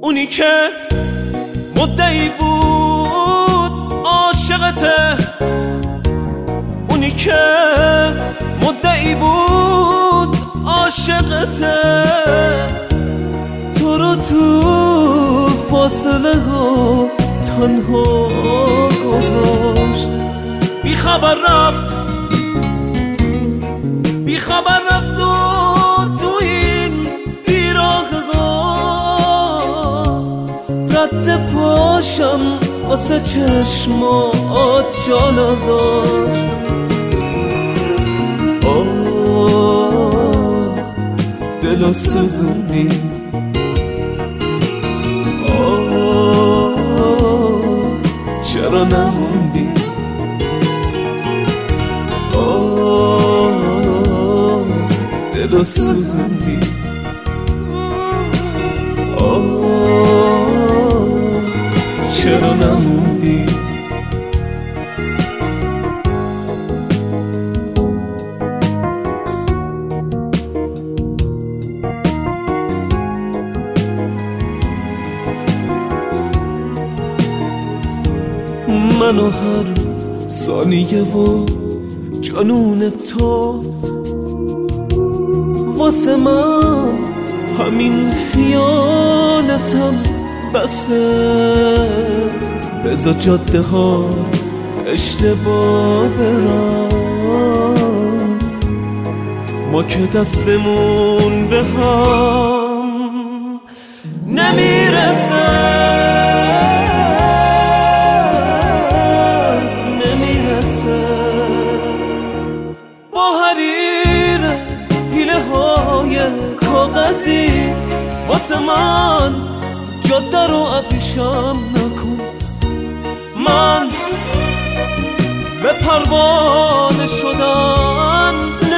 اونی که مدعی بود عاشقته، اونی که مدعی بود عاشقته، تو رو تو فاصله ها تنها گذاشت. بی خبر رفت و تو این بیراهگاه رد پاشم واسه چشمات جا نذاشت. دلو سوزوندی، چرا نموندی؟ دلو سوزوندی، چرا نموندی؟ منو هر ثانیه و جنون تو واسه من همین خیانتم بسه. بذار جاده ها اشتباه برن، ما که دستمون به هم نمیرسه. با حریر حیله های کاغذی واسه من جاده رو ابریشم نکن. من به پروانه شدن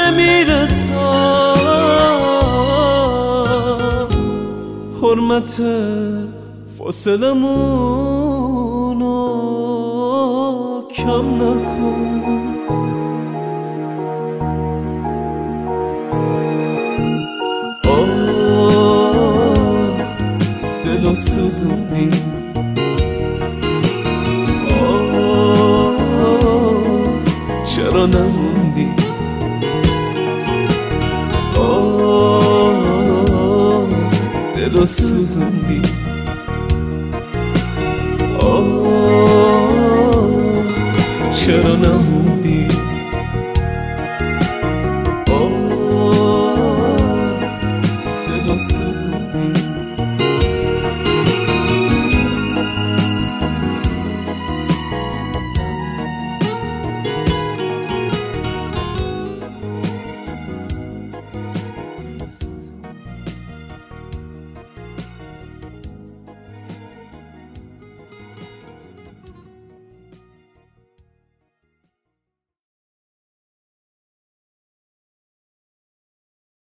نمیرسم. حرمت فاصلمونو کم نکن. دلو سوزوندی، چرا نموندی؟ دلو سوزوندی، چرا نموندی؟